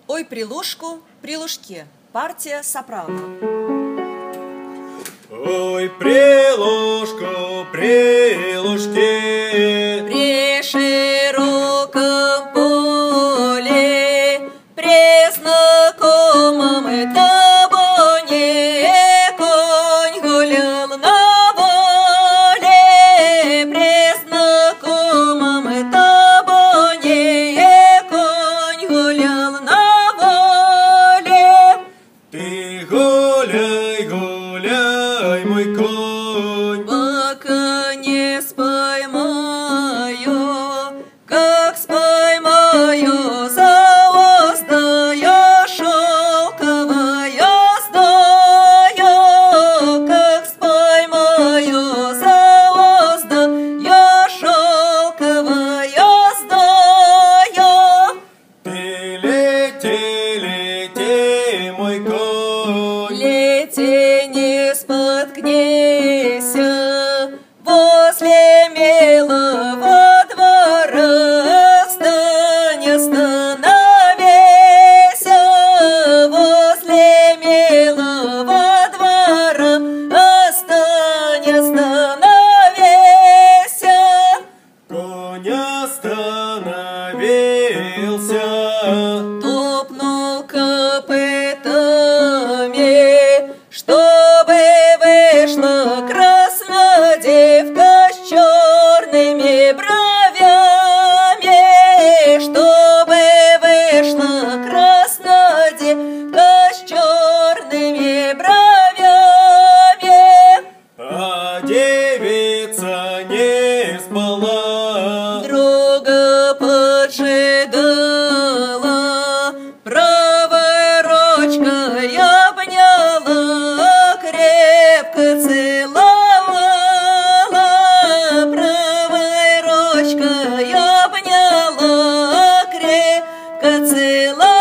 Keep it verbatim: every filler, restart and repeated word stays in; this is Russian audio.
Ой, прилушку, прилушке. Партия сопрано. Ой, прилушку, прилушке. При широком поле, при знакомом табуне, конь гулял на воле. При знакомом табуне, конь гулял на воле. Ты гуляй, гуляй, мой конь, пока не споймаю, как споймаю звездная шелковая знаю, как споймаю звездная шелковая знаю. ты лети, лети, мой конь, Лети, не споткнися, возле милого двора стань, остановися, возле милого двора стань, остановися. конь остановился. Топнул копытами, чтобы вышла красная девка с черными бровями, чтобы вышла красная девка с черными бровями. А девица не спала, Друга поджидала, правой ручкой обняла, крепко целовала, правой ручкой обняла, крепко целовала.